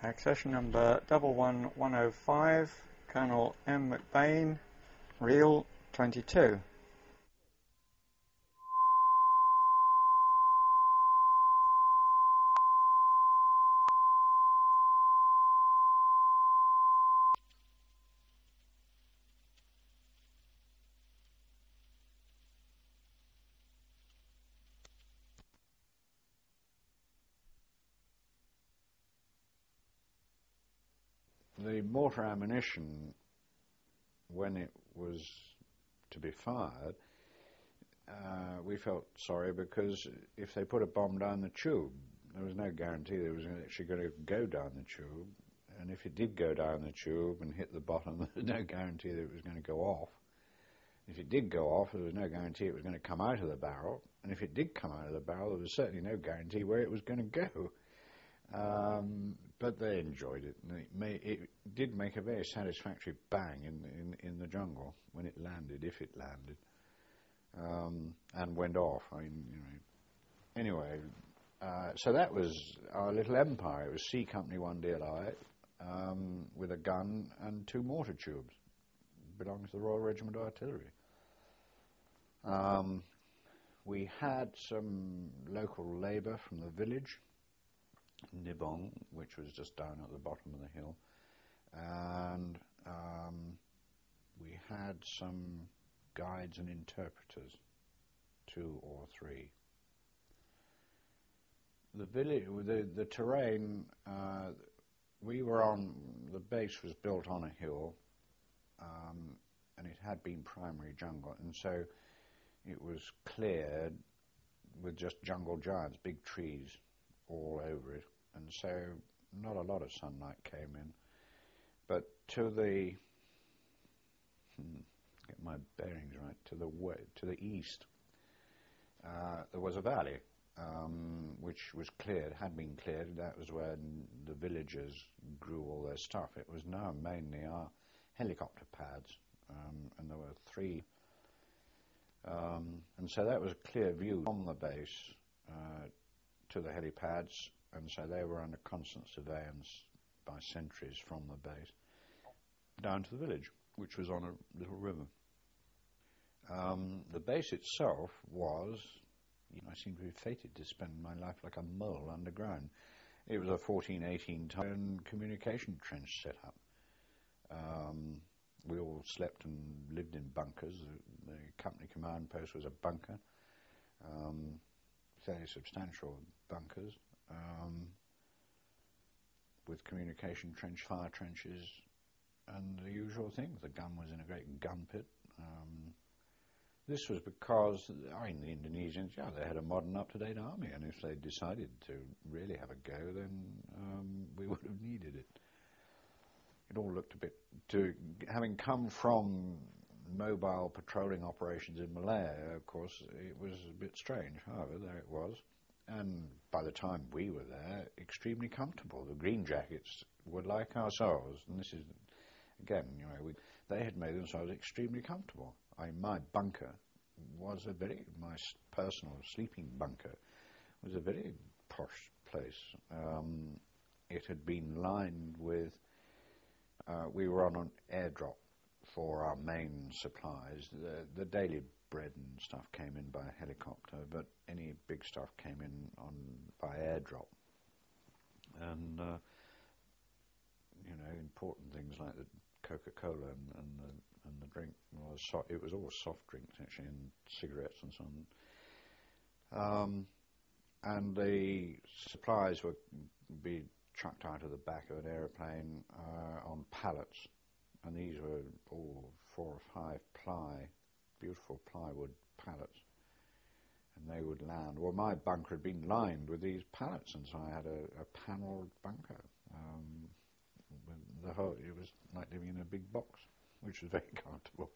Accession number 11105, Colonel M. McBain, Reel 22. The mortar ammunition, when it was to be fired, we felt sorry because if they put a bomb down the tube, there was no guarantee that it was actually going to go down the tube. And if it did go down the tube and hit the bottom, there was no guarantee that it was going to go off. If it did go off, there was no guarantee it was going to come out of the barrel. And if it did come out of the barrel, there was certainly no guarantee where it was going to go. But they enjoyed it, and it did make a very satisfactory bang in the jungle when it landed, if it landed, and went off. I mean, anyway, so that was our little empire. It was C Company 1 DLI with a gun and 2 mortar tubes. Belonged to the Royal Regiment of Artillery. We had some local labour from the village, Nibong, which was just down at the bottom of the hill, and we had some guides and interpreters, 2 or 3. The village, the terrain, we were on, the base was built on a hill, and it had been primary jungle, and so it was cleared with just jungle giants, big trees all over it, and so not a lot of sunlight came in. But to the get my bearings right, to the east, there was a valley which was cleared, had been cleared. That was where the villagers grew all their stuff. It was now mainly our helicopter pads, and there were 3. And so that was a clear view from the base to the helipads, and so they were under constant surveillance by sentries from the base down to the village, which was on a little river. The base itself was, I seem to be fated to spend my life like a mole underground. It was a 14-18 ton communication trench set up. We all slept and lived in bunkers. The company command post was a bunker, fairly substantial bunkers, with communication trench, fire trenches, and the usual things. The gun was in a great gun pit. This was because, the Indonesians, they had a modern, up-to-date army, and if they decided to really have a go, then we would have needed it. It all looked a bit, having come from mobile patrolling operations in Malaya, of course, it was a bit strange. However, there it was. And by the time we were there, extremely comfortable. The green jackets were like ourselves. And this is, again, they had made themselves extremely comfortable. My bunker was my personal sleeping bunker was a very posh place. It had been lined with, we were on an airdrop for our main supplies. The daily bread and stuff came in by helicopter, but any big stuff came in by airdrop. And important things like the Coca-Cola and the drink it was all soft drinks actually, and cigarettes and so on. And the supplies would be chucked out of the back of an aeroplane on pallets, and these were all 4 or 5 ply, beautiful plywood pallets, and they would land. Well, my bunker had been lined with these pallets, and so I had a panelled bunker. It was like living in a big box, which was very comfortable.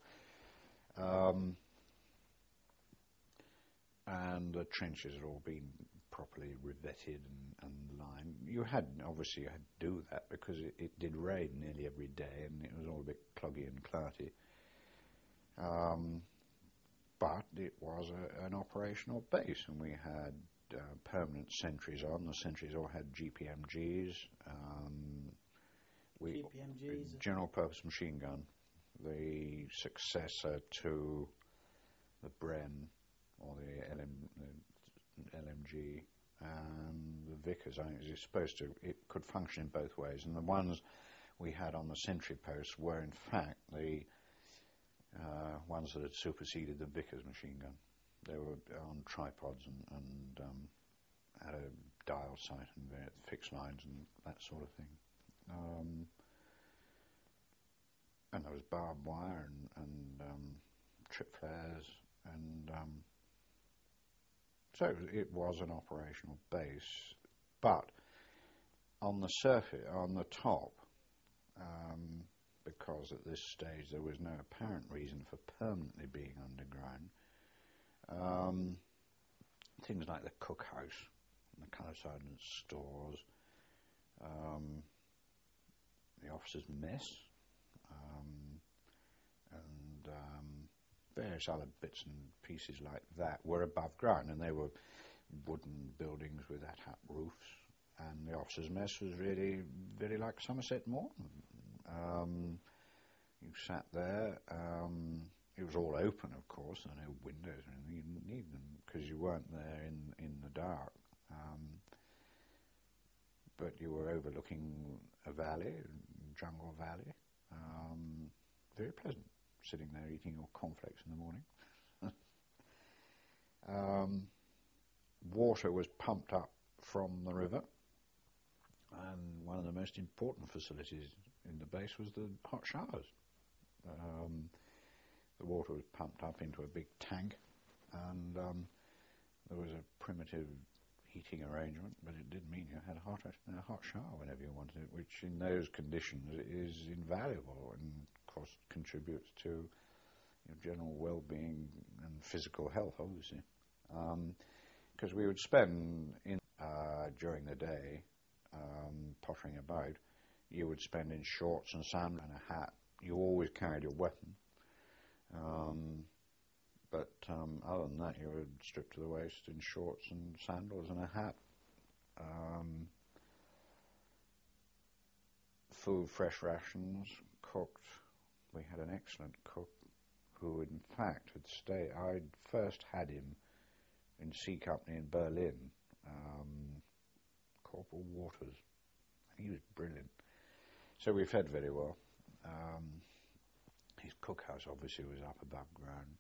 And the trenches had all been properly revetted and lined. You had to do that because it did rain nearly every day, and it was all a bit cloggy and clarty. But it was an operational base, and we had permanent sentries on. The sentries all had GPMGs. GPMGs? General Purpose Machine Gun, the successor to the Bren or the LMG and the Vickers. I think it was supposed to, it could function in both ways, and the ones we had on the sentry posts were in fact the ones that had superseded the Vickers machine gun. They were on tripods and had a dial sight and fixed lines and that sort of thing. And there was barbed wire and trip flares, and so it was an operational base. But on the surface, on the top, because at this stage there was no apparent reason for permanently being underground, things like the cookhouse and the colour sergeant's stores, the officers' mess, and various other bits and pieces like that were above ground, and they were wooden buildings with hat roofs, and the officers' mess was really very like Somerset Morton. You sat there, it was all open, of course, there were no windows or anything. You didn't need them because you weren't there in the dark. But you were overlooking a valley, jungle valley. Very pleasant, sitting there eating your cornflakes in the morning. Water was pumped up from the river, and one of the most important facilities in the base was the hot showers. The water was pumped up into a big tank, and there was a primitive heating arrangement, but it did mean you had a hot shower whenever you wanted it, which in those conditions is invaluable and, of course, contributes to your general well-being and physical health, obviously. Because we would spend during the day pottering about. You would spend in shorts and sand and a hat. You always carried your weapon. But other than that, you were stripped to the waist in shorts and sandals and a hat. Food, fresh rations, cooked. We had an excellent cook who, in fact, had stayed. I first had him in C Company in Berlin, Corporal Waters. He was brilliant. So we fed very well. His cookhouse obviously was up above ground.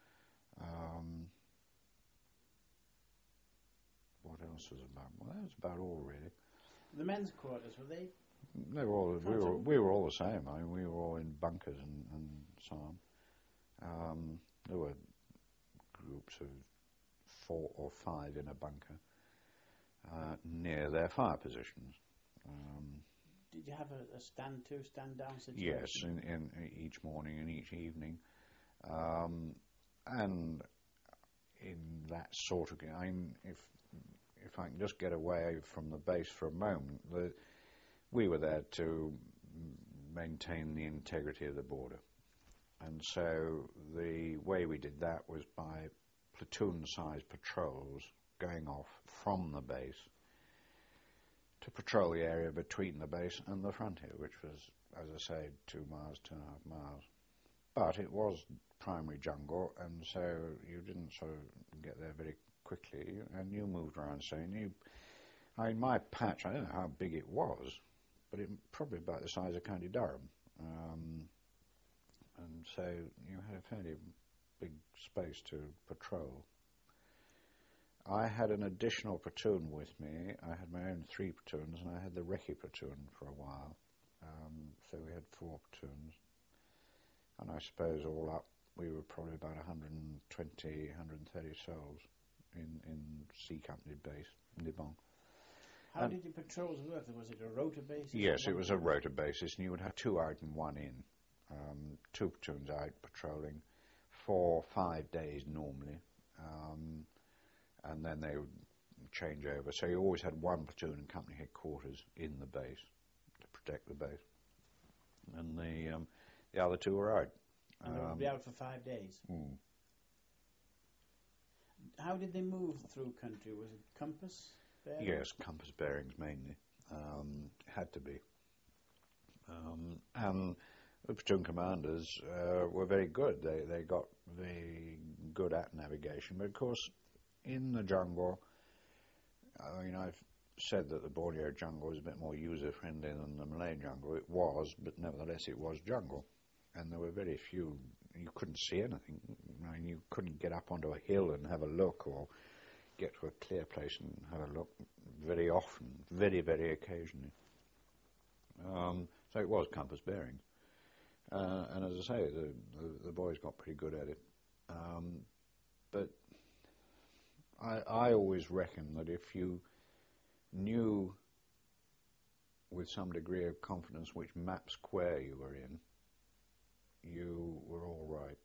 What else was about? Well, that was about all really. The men's quarters, were they? They were all. We were all the same. I mean, we were all in bunkers and so on. There were groups of 4 or 5 in a bunker near their fire positions. Did you have a stand to, stand down situation? Yes, in each morning and each evening, and in that sort of. I mean, if I can just get away from the base for a moment, we were there to maintain the integrity of the border, and so the way we did that was by platoon-sized patrols going off from the base to patrol the area between the base and the frontier, which was, as I say, 2 miles, 2.5 miles. But it was primary jungle, and so you didn't sort of get there very quickly, and you moved around. So I mean, my patch, I don't know how big it was, but it probably about the size of County Durham. And so you had a fairly big space to patrol. I had an additional platoon with me. I had my own 3 platoons, and I had the recce platoon for a while. So we had 4 platoons. And I suppose all up, we were probably about 120, 130 souls in C Company base, Nibong. How did your patrols work? Was it a rota basis? Yes, it was a rota basis, and you would have 2 out and 1 in. 2 platoons out patrolling for 5 days normally. And then they would change over. So you always had 1 platoon in company headquarters in the base to protect the base. And the other 2 were out. And they would be out for 5 days. How did they move through country? Was it compass bearings? Yes, compass bearings mainly. Had to be. And the platoon commanders were very good. They got very good at navigation. But of course, in the jungle, I mean, I've said that the Borneo jungle is a bit more user-friendly than the Malay jungle. It was, but nevertheless it was jungle. And there were very few, you couldn't see anything. I mean, you couldn't get up onto a hill and have a look, or get to a clear place and have a look very often, very, very occasionally. So it was compass bearings. And as I say, the boys got pretty good at it. But I always reckon that if you knew with some degree of confidence which map square you were in, you were all right.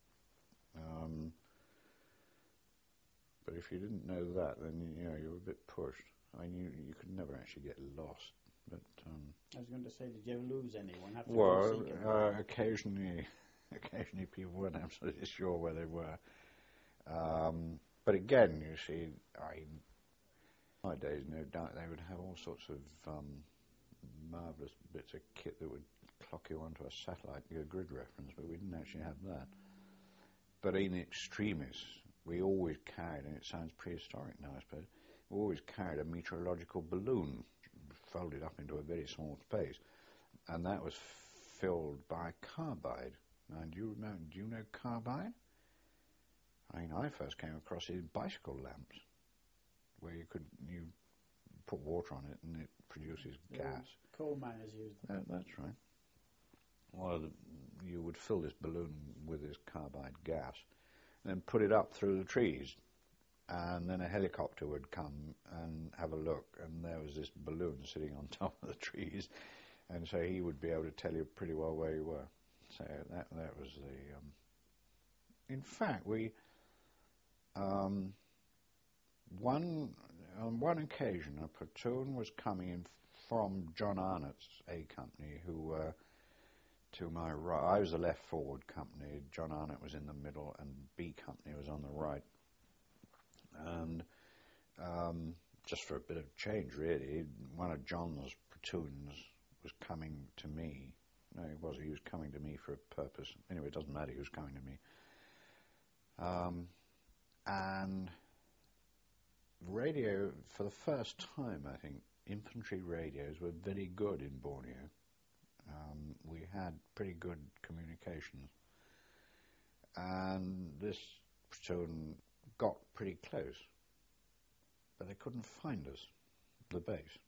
But if you didn't know that, then you were a bit pushed. I mean, you could never actually get lost. But I was going to say, did you ever lose anyone? Occasionally people weren't absolutely sure where they were. But again, you see, nowadays, no doubt they would have all sorts of marvellous bits of kit that would clock you onto a satellite, your grid reference, but we didn't actually have that. But in extremis, we always carried, and it sounds prehistoric now, I suppose, we always carried a meteorological balloon folded up into a very small space, and that was filled by carbide. Now, do you know carbide? I mean, I first came across it in bicycle lamps, where you put water on it and it produces gas. Coal miners used them. That's right. Well, you would fill this balloon with this carbide gas, and then put it up through the trees, and then a helicopter would come and have a look, and there was this balloon sitting on top of the trees, and so he would be able to tell you pretty well where you were. So that was the. In fact, we on one occasion a platoon was coming in from John Arnott's A Company, who were to my right. I was the left forward company. John Arnott was in the middle, and B Company was on the right. And just for a bit of change, really, one of John's platoons was coming to me. No, he was coming to me for a purpose. Anyway, it doesn't matter, he was coming to me. And radio, for the first time, I think, infantry radios were very good in Borneo. We had pretty good communications. And this platoon got pretty close, but they couldn't find us, the base.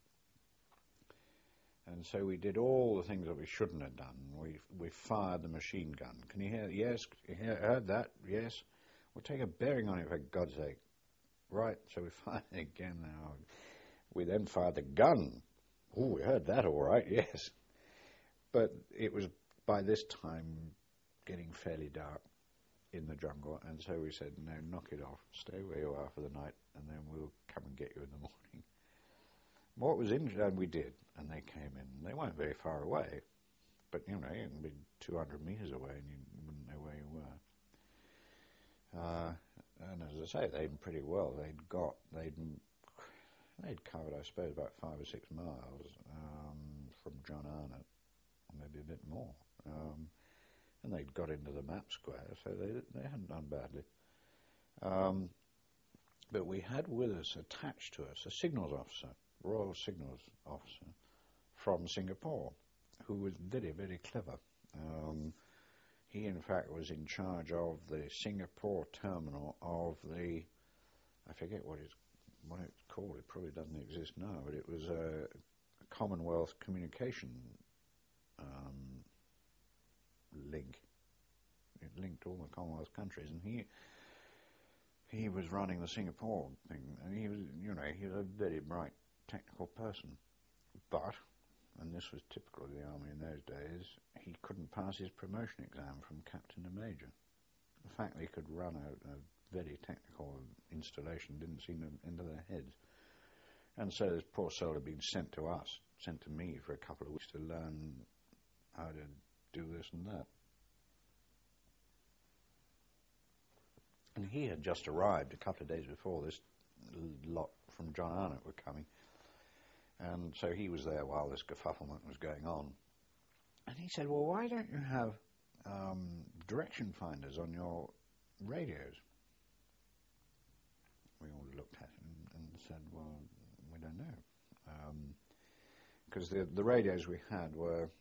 And so we did all the things that we shouldn't have done. We fired the machine gun. Can you hear? Yes. You heard that? Yes. We'll take a bearing on it, for God's sake. Right. So we fired it again now. We then fired the gun. Oh, we heard that all right. Yes. But it was by this time getting fairly dark in the jungle, and so we said, no, knock it off. Stay where you are for the night, and then we'll come and get you in the morning. What was interesting, and we did, and they came in. They weren't very far away, but, you could be 200 metres away and you wouldn't know where you were. And as I say, they'd pretty well. They'd covered, I suppose, about 5 or 6 miles from John Arnott, maybe a bit more. And they'd got into the map square, so they hadn't done badly. But we had with us, attached to us, a signals officer, Royal Signals officer, from Singapore, who was very, very clever. He, in fact, was in charge of the Singapore terminal of the, I forget what it's called, it probably doesn't exist now, but it was a Commonwealth communication link. It linked all the Commonwealth countries, and he was running the Singapore thing, and he was a very bright technical person, but, and this was typical of the army in those days, he couldn't pass his promotion exam from captain to major. The fact that he could run a very technical installation didn't seem into their heads, and so this poor soul had been sent to me for a couple of weeks to learn how to do this and that. And he had just arrived a couple of days before this lot from John Arnott were coming. And so he was there while this kerfufflement was going on. And he said, well, why don't you have direction finders on your radios? We all looked at him and said, well, we don't know. Because the radios we had were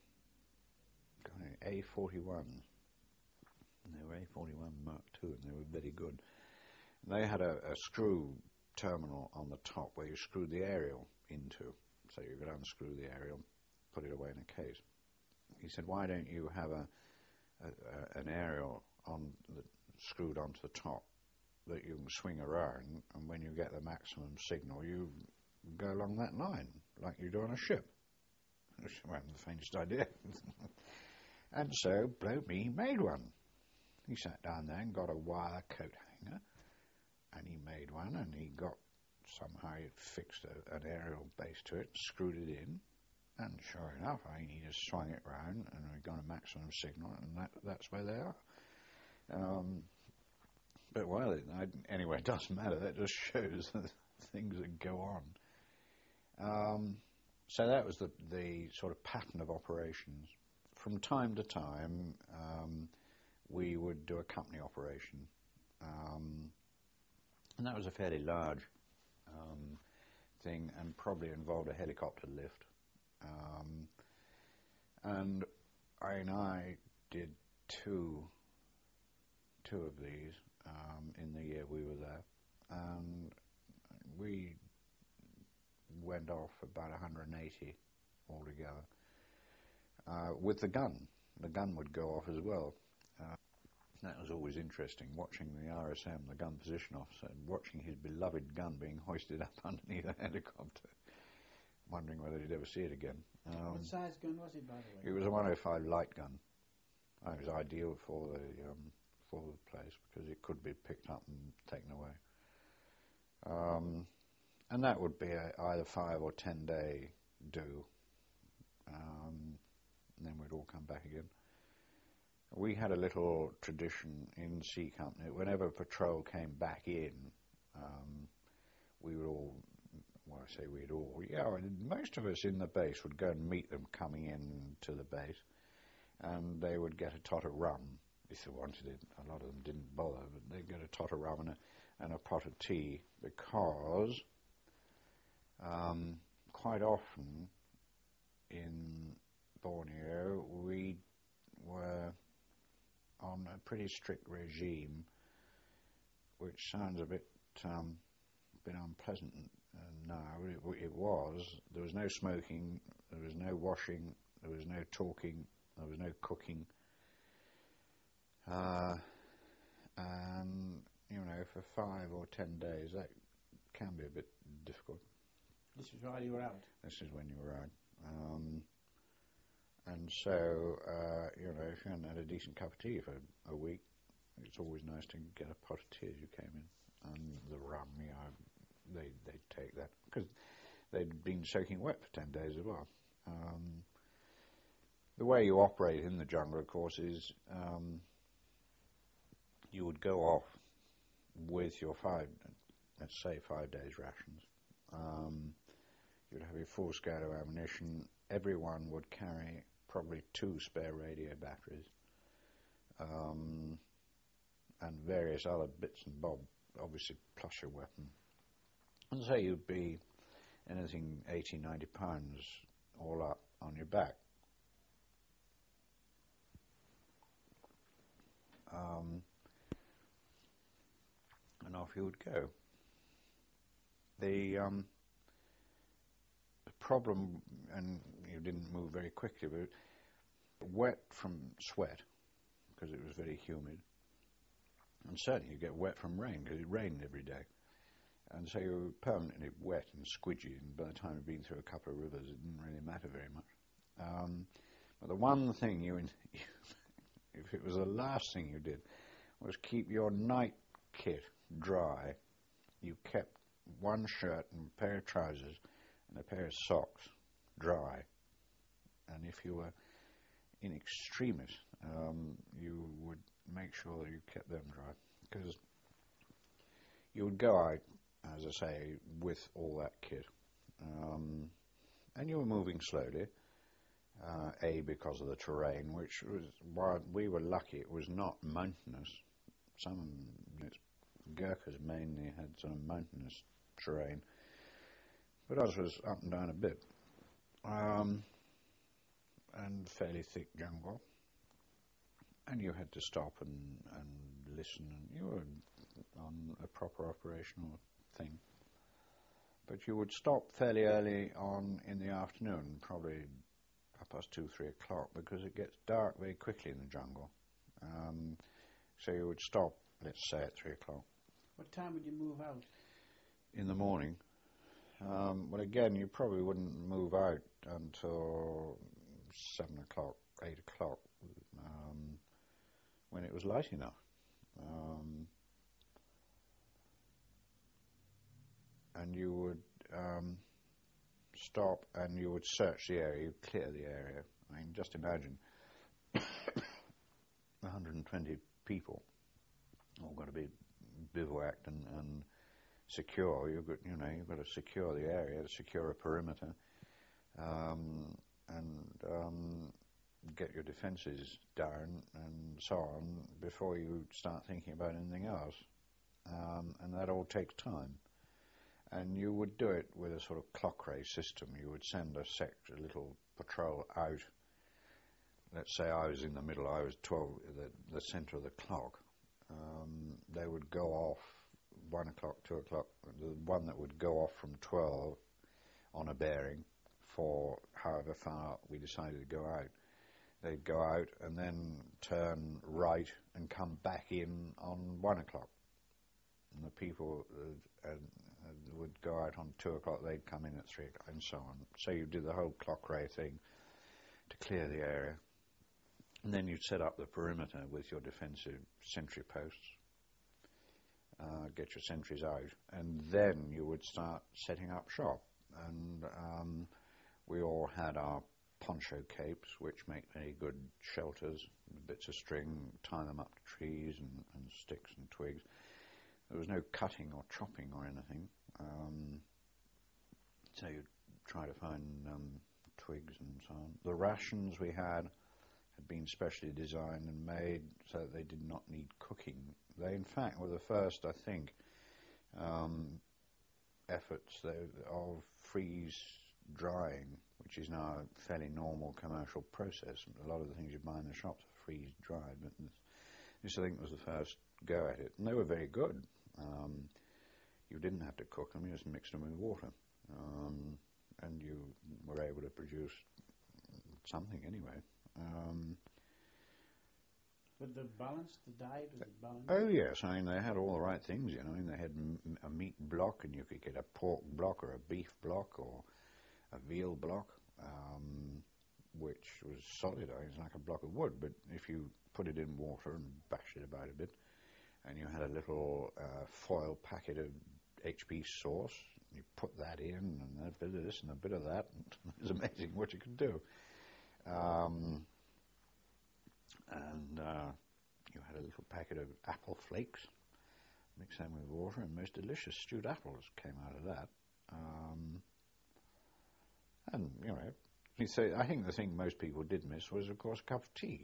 A41s. They were A41 Mark II, and they were very good. And they had a screw terminal on the top where you screwed the aerial into. So you could unscrew the aerial, put it away in a case. He said, why don't you have an aerial screwed onto the top that you can swing around, and when you get the maximum signal, you go along that line, like you do on a ship. I haven't the faintest idea. And so, blow me, he made one. He sat down there and got a wire coat hanger, and he made one, and he somehow he fixed an aerial base to it, screwed it in, and sure enough, he just swung it round, and we got a maximum signal, and that's where they are. But well, anyway, it doesn't matter. That just shows the things that go on. So that was the sort of pattern of operations. From time to time, we would do a company operation, and that was a fairly large thing, and probably involved a helicopter lift. And I did two of these in the year we were there, and we went off about 180 altogether. With the gun. The gun would go off as well. That was always interesting, watching the RSM, the gun position officer, and watching his beloved gun being hoisted up underneath a helicopter, wondering whether he'd ever see it again. What size gun was it, by the way? It was a 105 light gun. It was ideal for the place because it could be picked up and taken away. And that would be either 5 or 10 day do. And then we'd all come back again. We had a little tradition in C Company. Whenever a patrol came back in, we would all, well, I say we'd all, most of us in the base would go and meet them coming in to the base, and they would get a tot of rum if they wanted it. A lot of them didn't bother, but they'd get a tot of rum and a pot of tea, because quite often in Borneo we were on a pretty strict regime, which sounds a bit unpleasant now. It was. There was no smoking, there was no washing, there was no talking, there was no cooking. And, for 5 or 10 days, that can be a bit difficult. This is while you were out? This is when you were out. And so, if you hadn't had a decent cup of tea for a week, it's always nice to get a pot of tea as you came in. And the rum, they'd take that, because they'd been soaking wet for 10 days as well. The way you operate in the jungle, of course, is you would go off with your 5 days rations. You'd have your full scale of ammunition. Everyone would carry probably 2 spare radio batteries, and various other bits and bobs, obviously plus your weapon. And so you'd be anything 80, 90 pounds all up on your back. And off you would go. The problem, and you didn't move very quickly, but wet from sweat, because it was very humid, and certainly you get wet from rain, because it rained every day, and so you were permanently wet and squidgy, and by the time you'd been through a couple of rivers, it didn't really matter very much. But the one thing if it was the last thing you did, was keep your night kit dry. You kept one shirt and a pair of trousers and a pair of socks dry, and if you were in extremis, you would make sure that you kept them dry, because you would go out, as I say, with all that kit, and you were moving slowly, Because of the terrain, which was, while we were lucky, it was not mountainous. Some Gurkhas mainly had sort of mountainous terrain, but ours was up and down a bit, and fairly thick jungle. And you had to stop and listen, and you were on a proper operational thing. But you would stop fairly early on in the afternoon, probably 2:30, 3 o'clock, because it gets dark very quickly in the jungle. So you would stop, let's say, at 3 o'clock. What time would you move out? In the morning. Well, again, you probably wouldn't move out until 7 o'clock, 8 o'clock, when it was light enough. And you would stop and you would search the area, you'd clear the area. I mean, just imagine 120 people all got to be bivouacked and secure. You've got to secure the area, secure a perimeter, and get your defences down and so on before you start thinking about anything else. And that all takes time. And you would do it with a sort of clock race system. You would send a little patrol out. Let's say I was in the middle, I was 12, the centre of the clock. They would go off 1 o'clock, 2 o'clock, the one that would go off from 12 on a bearing for however far we decided to go out. They'd go out and then turn right and come back in on 1 o'clock. And the people would go out on 2 o'clock, they'd come in at 3 o'clock, and so on. So you did the whole clock ray thing to clear the area. And then you'd set up the perimeter with your defensive sentry posts, get your sentries out, and then you would start setting up shop. And we all had our poncho capes, which make very good shelters, bits of string, tie them up to trees and sticks and twigs. There was no cutting or chopping or anything, so you'd try to find twigs and so on. The rations we had been specially designed and made so that they did not need cooking. They, in fact, were the first, I think, efforts of freeze drying, which is now a fairly normal commercial process. A lot of the things you buy in the shops are freeze dried, but this, I think, was the first go at it. And they were very good. You didn't have to cook them, you just mixed them with water. And you were able to produce something anyway. But the diet, was it balanced? Oh yes, I mean they had all the right things, I mean they had a meat block, and you could get a pork block or a beef block or a veal block, which was solid. I mean, it's like a block of wood, but if you put it in water and bashed it about a bit, and you had a little foil packet of HP sauce, you put that in, and a bit of this and a bit of that, and it was amazing what you could do. And you had a little packet of apple flakes, mix them with water, and most delicious stewed apples came out of that. And, I think the thing most people did miss was, of course, a cup of tea.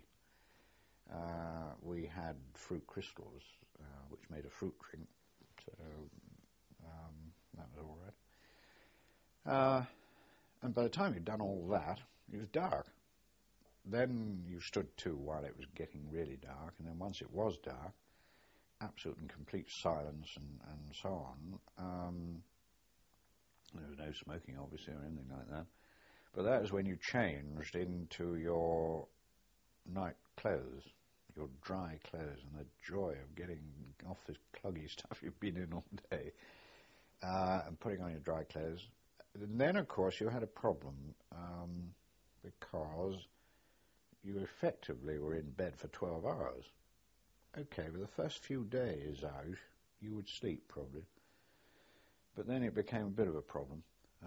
We had fruit crystals, which made a fruit drink, so that was all right. And by the time you'd done all that, it was dark. Then you stood to while it was getting really dark, and then once it was dark, absolute and complete silence and so on. There was no smoking, obviously, or anything like that. But that was when you changed into your night clothes, your dry clothes, and the joy of getting off this cloggy stuff you've been in all day, and putting on your dry clothes. And then, of course, you had a problem, because you effectively were in bed for 12 hours. Okay, but the first few days out, you would sleep probably. But then it became a bit of a problem.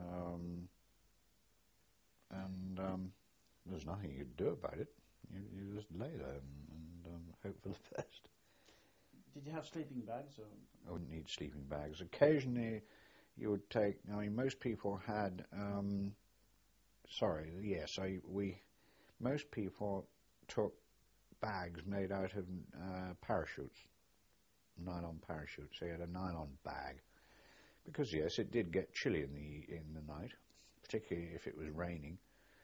And there's nothing you could do about it. You just lay there and hope for the best. Did you have sleeping bags? Or? I wouldn't need sleeping bags. Occasionally you would take, most people had, most people took bags made out of parachutes, nylon parachutes. They had a nylon bag because, yes, it did get chilly in the night, particularly if it was raining.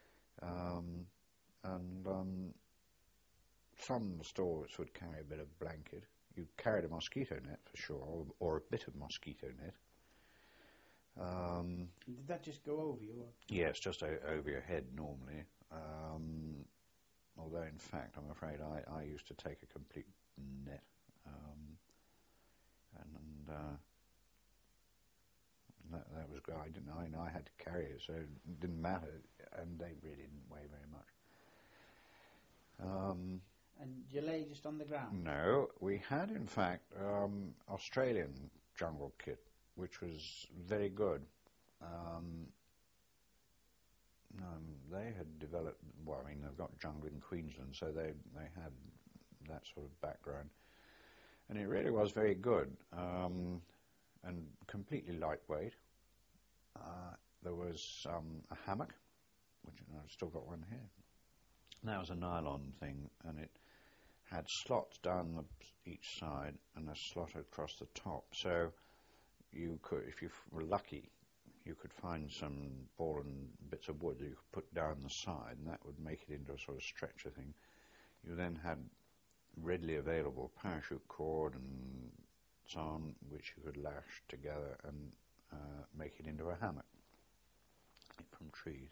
Some stores would carry a bit of blanket. You carried a mosquito net for sure, or a bit of mosquito net. Did that just go over you? Or? Yes, just over your head normally. Although, in fact, I'm afraid I used to take a complete net, that was good. I had to carry it, so it didn't matter, and they really didn't weigh very much. And you lay just on the ground? No, we had, in fact, Australian jungle kit, which was very good. They had developed, well, I mean, they've got jungle in Queensland, so they had that sort of background. And it really was very good, and completely lightweight. There was a hammock, which I've still got one here. That was a nylon thing, and it had slots down each side and a slot across the top. So you could, if you were lucky, you could find some ball and bits of wood that you could put down the side, and that would make it into a sort of stretcher thing. You then had readily available parachute cord and so on, which you could lash together and make it into a hammock from trees.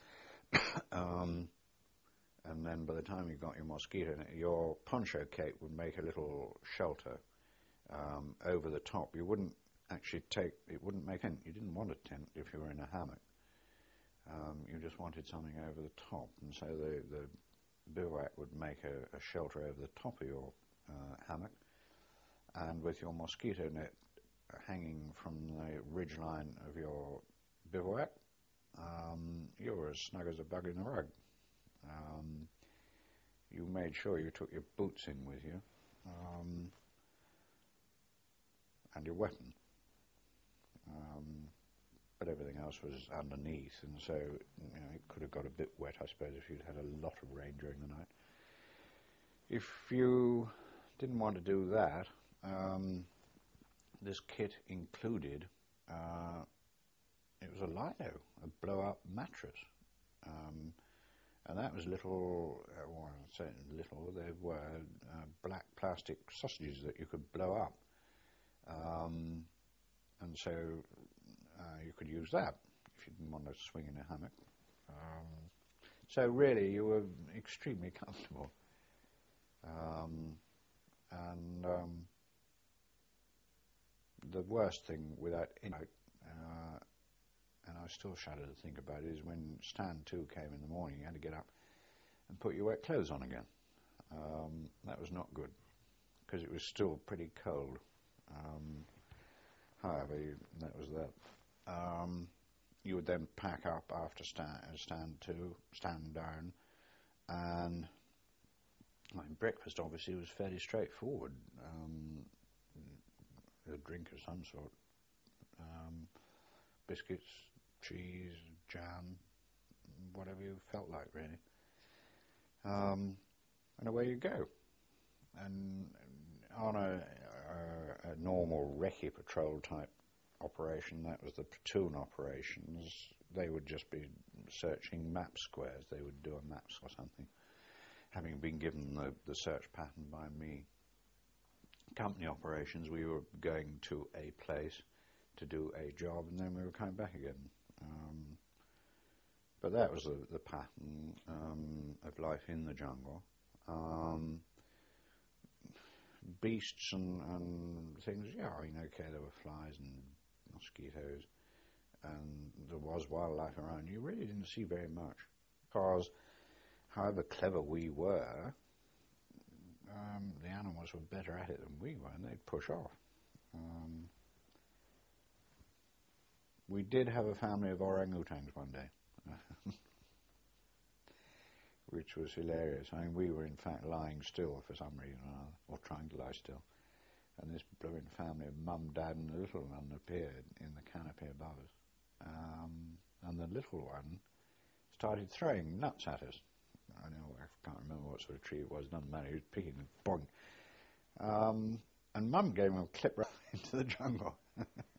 And then by the time you got your mosquito net, your poncho cape would make a little shelter over the top. You wouldn't actually it wouldn't make any, you didn't want a tent if you were in a hammock. You just wanted something over the top, and so the bivouac would make a shelter over the top of your hammock, and with your mosquito net hanging from the ridgeline of your bivouac, you were as snug as a bug in a rug. You made sure you took your boots in with you, and your weapon. But everything else was underneath, and so it could have got a bit wet, I suppose, if you'd had a lot of rain during the night. If you didn't want to do that, this kit included, it was a Lino, a blow-up mattress. And that was little, they were black plastic sausages that you could blow up. And so you could use that if you didn't want to swing in a hammock. So really, you were extremely comfortable. The worst thing without any, and I still shudder to think about it, is when stand 2 came in the morning, you had to get up and put your wet clothes on again. That was not good, because it was still pretty cold. However, that was that. You would then pack up after stand 2, stand down, and breakfast obviously was fairly straightforward. A drink of some sort, biscuits, cheese, jam, whatever you felt like, really. And away you go. And on a normal recce patrol type operation, that was the platoon operations, they would just be searching map squares. They would do a maps or something, having been given the search pattern by me. Company operations, we were going to a place to do a job, and then we were coming back again. But that was the pattern of life in the jungle. Beasts and things, yeah, I mean, okay, there were flies and mosquitoes, and there was wildlife around. You really didn't see very much, because however clever we were, the animals were better at it than we were, and they'd push off. We did have a family of orangutans one day, which was hilarious. I mean, we were in fact lying still for some reason or other, or trying to lie still, and this blooming family of Mum, Dad and the little one appeared in the canopy above us, and the little one started throwing nuts at us. I can't remember what sort of tree it was. Doesn't matter. He was picking boing. And Mum gave him a clip right into the jungle.